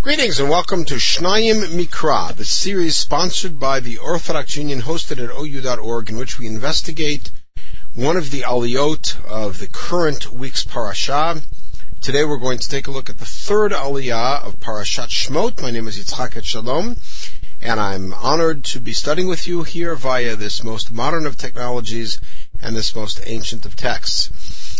Greetings and welcome to Shnayim Mikra, the series sponsored by the Orthodox Union, hosted at OU.org, in which we investigate one of the aliyot of the current week's parasha. Today we're going to take a look at the third aliyah of Parashat Shmot. My name is Yitzchak Et Shalom, and I'm honored to be studying with you here via this most modern of technologies and this most ancient of texts.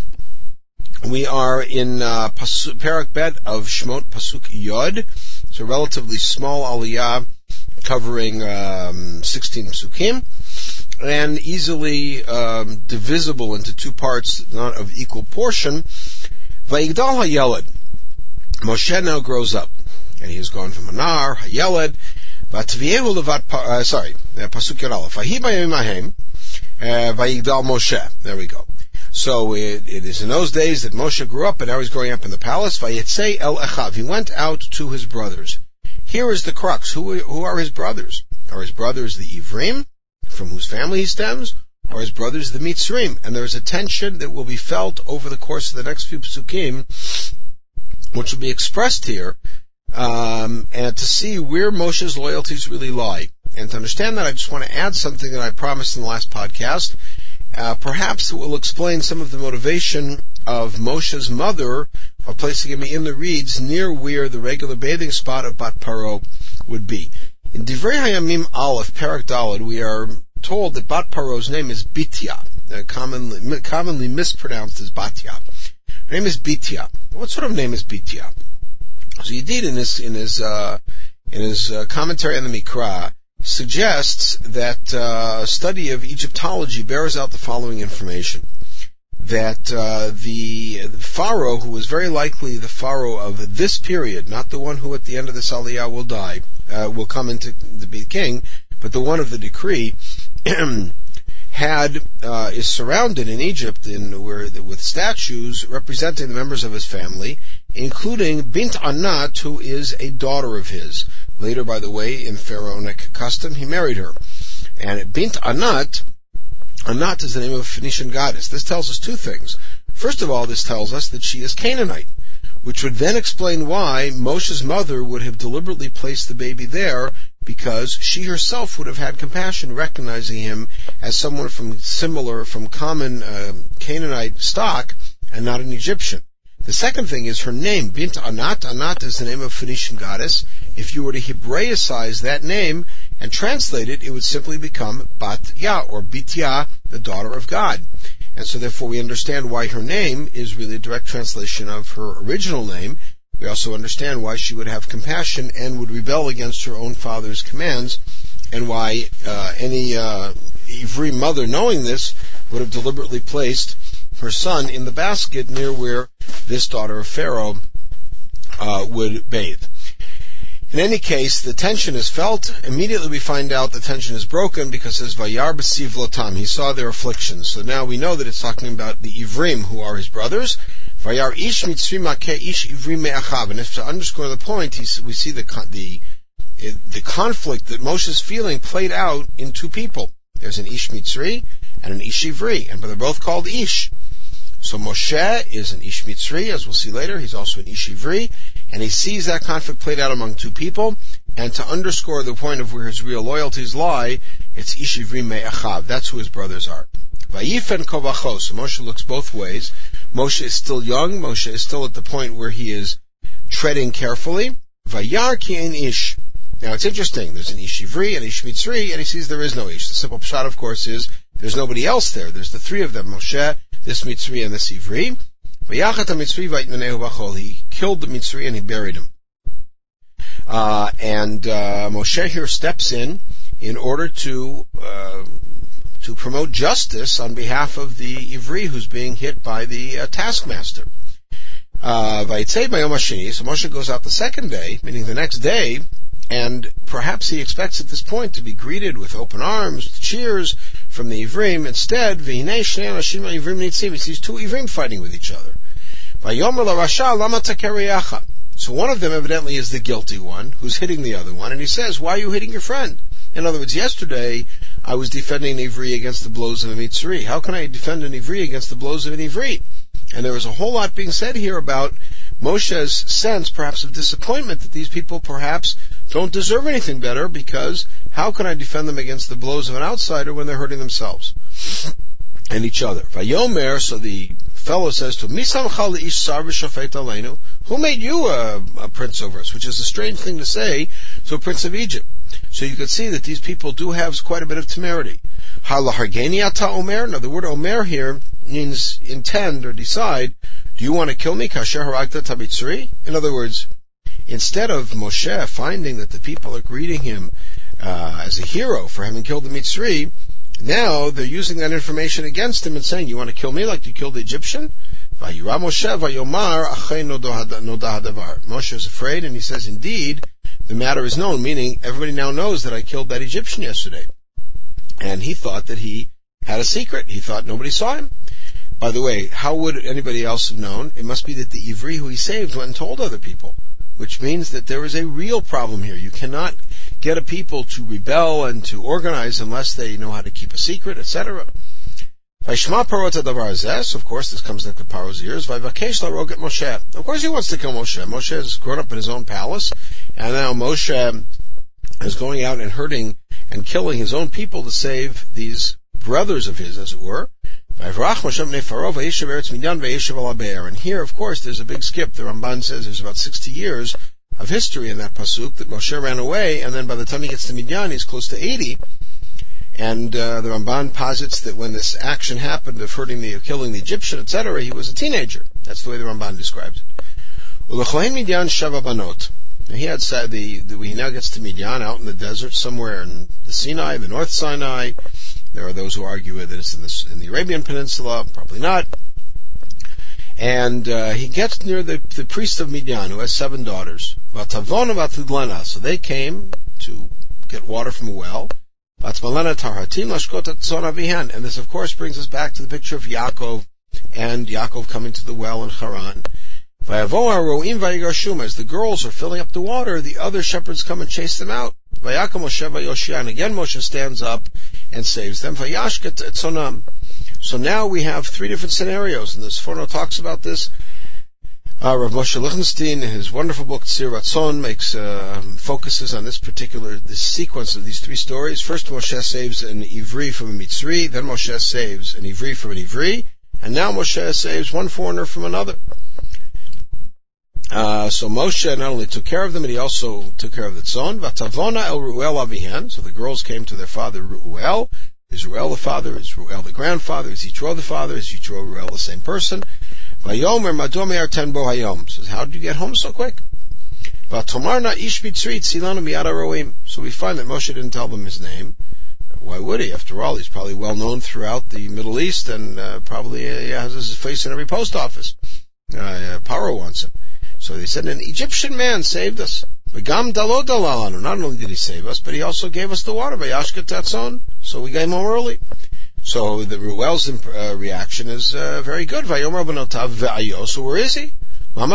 We are in Parak Bet of Shmot, Pasuk Yod. It's a relatively small aliyah covering 16 psukim and easily divisible into two parts, not of equal portion. Vayigdal HaYeled. Moshe now grows up, and he has gone from Anar, HaYeled, Vatviyehu Levat, Pasuk Yod Aleph. Vahi Bayim Ahem, Vayigdal Moshe. There we go. So it is in those days that Moshe grew up, and now he's growing up in the palace. Vayetzei el Echav. He went out to his brothers. Here is the crux. Who are his brothers? Are his brothers the Ivrim, from whose family he stems, or his brothers the Mitzrim? And there is a tension that will be felt over the course of the next few psukim, which will be expressed here, and to see where Moshe's loyalties really lie. And to understand that, I just want to add something that I promised in the last podcast. Perhaps it will explain some of the motivation of Moshe's mother of placing him in the reeds near where the regular bathing spot of Bat Paro would be. In Divrei Hayamim Aleph, Parak Daled, we are told that Bat Paro's name is Bitya, commonly mispronounced as Batya. Her name is Bitya. What sort of name is Bitya? So Yedid, in his commentary on the Mikra, suggests that a study of Egyptology bears out the following information. That the pharaoh, who was very likely the pharaoh of this period, not the one who at the end of this aliyah will die, will come into to be king, but the one of the decree, is surrounded in Egypt with statues representing the members of his family, including Bint Anat, who is a daughter of his. Later, by the way, in pharaonic custom, he married her. And Bint Anat is the name of a Phoenician goddess. This tells us two things. First of all, this tells us that she is Canaanite, which would then explain why Moshe's mother would have deliberately placed the baby there, because she herself would have had compassion, recognizing him as someone from common Canaanite stock and not an Egyptian. The second thing is her name, Bint Anat. Anat is the name of a Phoenician goddess. If you were to Hebraicize that name and translate it, it would simply become Batya, or Bitya, the daughter of God. And so therefore we understand why her name is really a direct translation of her original name. We also understand why she would have compassion and would rebel against her own father's commands, and why any Ivri mother, knowing this, would have deliberately placed her son in the basket near where this daughter of Pharaoh would bathe. In any case, the tension is felt. Immediately we find out the tension is broken because it says, Vayar b'siv lotam. He saw their afflictions. So now we know that it's talking about the Ivrim, who are his brothers. Vayar ish mitzri makeh ish ivrim me'achav. And if to underscore the point, we see the conflict that Moshe's feeling played out in two people. There's an ish mitzri and an ish ivri, but they're both called ish. So Moshe is an ish mitzri, as we'll see later. He's also an ish ivri, and he sees that conflict played out among two people. And to underscore the point of where his real loyalties lie, it's ish ivri me'achav. That's who his brothers are. Vayifen kovacho. So Moshe looks both ways. Moshe is still young. Moshe is still at the point where he is treading carefully. Vayar ki ein ish. Now it's interesting. There's an ish ivri and ish mitzri, and he sees there is no ish. The simple pshat, of course, is there's nobody else there. There's the three of them, Moshe, this Mitzri, and this Ivri. He killed the Mitzri and he buried him. Moshe here steps in order to promote justice on behalf of the Ivri who's being hit by the taskmaster. So Moshe goes out the second day, meaning the next day, and perhaps he expects at this point to be greeted with open arms, with cheers from the Ivrim. Instead, he sees two Ivrim fighting with each other. So one of them evidently is the guilty one, who's hitting the other one, and he says, why are you hitting your friend? In other words, yesterday I was defending an Ivri against the blows of a Mitzri. How can I defend an Ivri against the blows of an Ivri? And there was a whole lot being said here about Moshe's sense, perhaps, of disappointment that these people perhaps don't deserve anything better, because how can I defend them against the blows of an outsider when they're hurting themselves and each other? Vayomer, so the fellow says to him, who made you a prince over us? Which is a strange thing to say to a prince of Egypt. So you could see that these people do have quite a bit of temerity. Now the word omer here means intend or decide. Do you want to kill me? In other words, instead of Moshe finding that the people are greeting him as a hero for having killed the Mitzri, now they're using that information against him and saying, you want to kill me like you killed the Egyptian? Moshe is afraid, and he says, indeed, the matter is known, meaning everybody now knows that I killed that Egyptian yesterday. And he thought that he had a secret. He thought nobody saw him. By the way, how would anybody else have known? It must be that the Ivri who he saved went and told other people, which means that there is a real problem here. You cannot get a people to rebel and to organize unless they know how to keep a secret, etc. Of course, this comes into Paro's ears. Of course he wants to kill Moshe. Moshe has grown up in his own palace, and now Moshe is going out and hurting and killing his own people to save these brothers of his, as it were. And here, of course, there's a big skip. The Ramban says there's about 60 years of history in that pasuk, that Moshe ran away, and then by the time he gets to Midian, he's close to 80. And the Ramban posits that when this action happened of killing the Egyptian, etc., he was a teenager. That's the way the Ramban describes it. And he had said he now gets to Midian, out in the desert somewhere in the Sinai, the North Sinai. There are those who argue that it's in the Arabian Peninsula, probably not. And he gets near the priest of Midian, who has 7 daughters. So they came to get water from a well. And this, of course, brings us back to the picture of Yaakov, and Yaakov coming to the well in Haran. As the girls are filling up the water, the other shepherds come and chase them out. And again Moshe stands up and saves them. So now we have 3 different scenarios, and the Sforno talks about this. Rav Moshe Lichtenstein, in his wonderful book Tzir Ratzon, focuses on this sequence of these 3 stories. First, Moshe saves an Ivri from a Mitzri, then Moshe saves an Ivri from an Ivri, and now Moshe saves one foreigner from another. So Moshe not only took care of them, but he also took care of the tzon. Vatavona el Ruel avihen. So the girls came to their father Ruel. Is Ruel the father? Is Ruel the grandfather? Is Yitro the father? Is Yitro Ruel the same person? Vayomer madome arten bo hayom. Says, how did you get home so quick? Vatomarna ish mitzri tzilanu miyad haroim. So we find that Moshe didn't tell them his name. Why would he? After all, he's probably well known throughout the Middle East, and probably has his face in every post office. Paro wants him. So they said, an Egyptian man saved us. Not only did he save us, but he also gave us the water. So we got him home early. So the Ruel's reaction is very good. So where is he?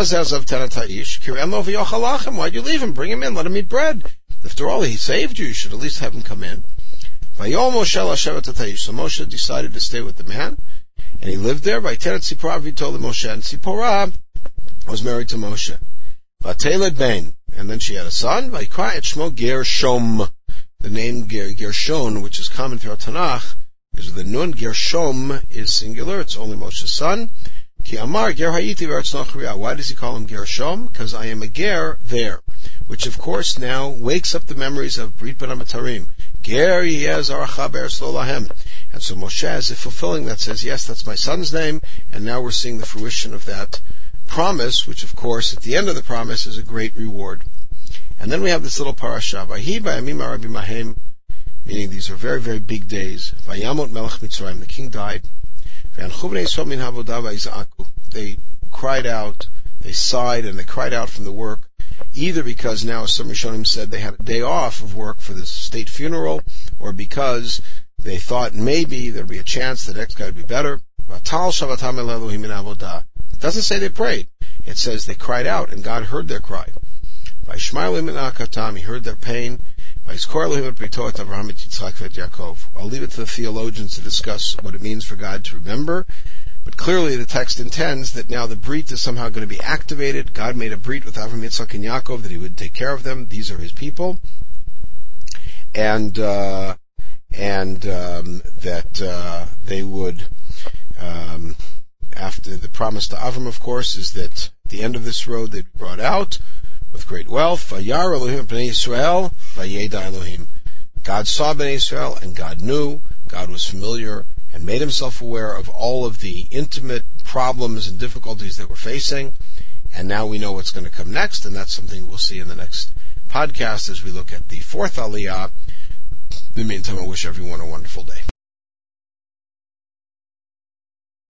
Why'd you leave him? Bring him in. Let him eat bread. After all, he saved you. You should at least have him come in. So Moshe decided to stay with the man, and he lived there. He told the Moshe, and Sipporah was married to Moshe. Vateled ben, and then she had a son. Vayikra et shmo Gershom. The name Gershon, which is common throughout Tanakh, is the nun. Gershom is singular. It's only Moshe's son. Ki amar ger hayiti v'eretz nochriya. Why does he call him Gershom? Because I am a ger there, which of course now wakes up the memories of Brit Ben Amatarim. Ger yez aracha be'eretz lo lahem. And so Moshe, as if fulfilling that, says, yes, that's my son's name, and now we're seeing the fruition of that promise, which of course at the end of the promise is a great reward. And then we have this little parasha, Vahi b'yamim ha'rabim hahem, meaning these are very, very big days. Vayamot melech Mitzrayim, the king died. V'yanchu bnei Yisrael min havodah v'yiz'aku. They cried out, they sighed, and they cried out from the work, either because now, as some Rishonim said, they had a day off of work for this state funeral, or because they thought maybe there'd be a chance the next guy would be better. V'tal shavatam el Elohim min havodah. It doesn't say they prayed. It says they cried out, and God heard their cry. He heard their pain. I'll leave it to the theologians to discuss what it means for God to remember But clearly the text intends that now the Brit is somehow going to be activated. God made a Brit with Avraham, Yitzchak, and Yaakov that he would take care of them. These are his people. And that they would, after the promise to Avram, of course, is that at the end of this road they'd be brought out with great wealth. Vayar Elohim b'nei Yisrael, vayeda Elohim. God saw Bnei Yisrael, and God knew. God was familiar and made himself aware of all of the intimate problems and difficulties they were facing. And now we know what's going to come next, and that's something we'll see in the next podcast as we look at the fourth Aliyah. In the meantime, I wish everyone a wonderful day.